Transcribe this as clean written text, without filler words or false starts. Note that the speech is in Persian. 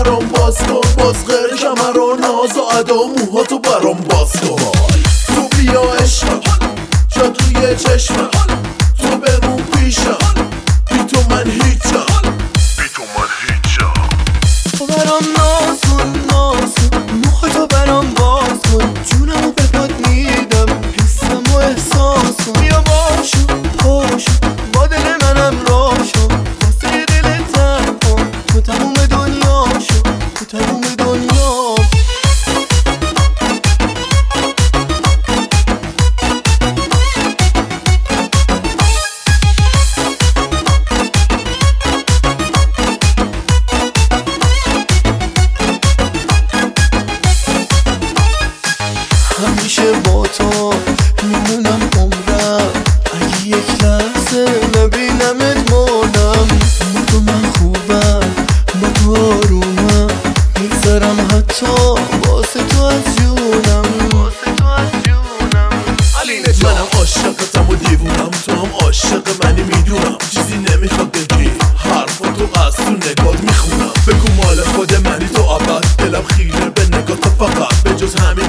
برام باز کن، باز غیر کمر و ناز و ادا و موهاتو برام باز کن. تو بیا عشقم جا توی چشمم، تو بمون پیشم، بی تو من هیچم، بی تو من هیچم. تو برام نازون نازون، موهاتو برام باز کن، جونمو به پات میدم، حسم و احساسم. بیا باشو باشو با دل منم راشو، واسه دلت تن کن، تو تموم دنیا شو، تو تموم دنیا. همیشه با تو میمونم عمرم، اگه یک لحظه نبینمت مردم. با تو من خوبم، با تو آرومم، میگذرم حتی واسه تو از جونم، واسه تو از جونم. منم عاشقتم و دیوونم، تو هم عاشق منی میدونم. چیزی نمیخواد بگی، حرفاتو از تو نگات میخونم. بگو مال خود منی تو ابد، دلم خیره به نگات فقط، به جز همین